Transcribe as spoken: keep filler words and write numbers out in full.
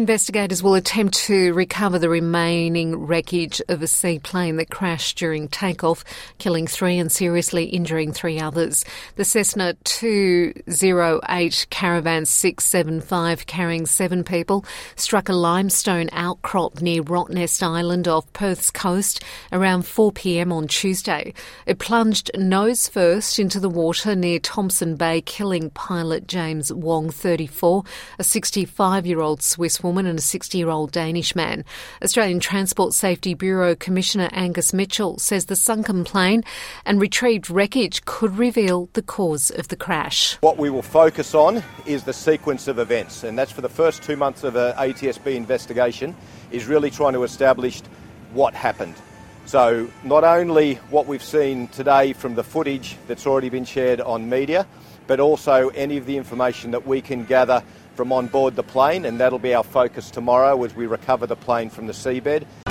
Investigators will attempt to recover the remaining wreckage of a seaplane that crashed during takeoff, killing three and seriously injuring three others. The Cessna two oh eight Caravan six seven five, carrying seven people, struck a limestone outcrop near Rottnest Island off Perth's coast around four p.m. on Tuesday. It plunged nose first into the water near Thompson Bay, killing pilot James Wong, thirty-four, a sixty-five-year-old Swiss woman and a sixty-year-old Danish man. Australian Transport Safety Bureau Commissioner Angus Mitchell says the sunken plane and retrieved wreckage could reveal the cause of the crash. What we will focus on is the sequence of events, and that's for the first two months of an A T S B investigation, is really trying to establish what happened. So not only what we've seen today from the footage that's already been shared on media, but also any of the information that we can gather from on board the plane, and that'll be our focus tomorrow as we recover the plane from the seabed.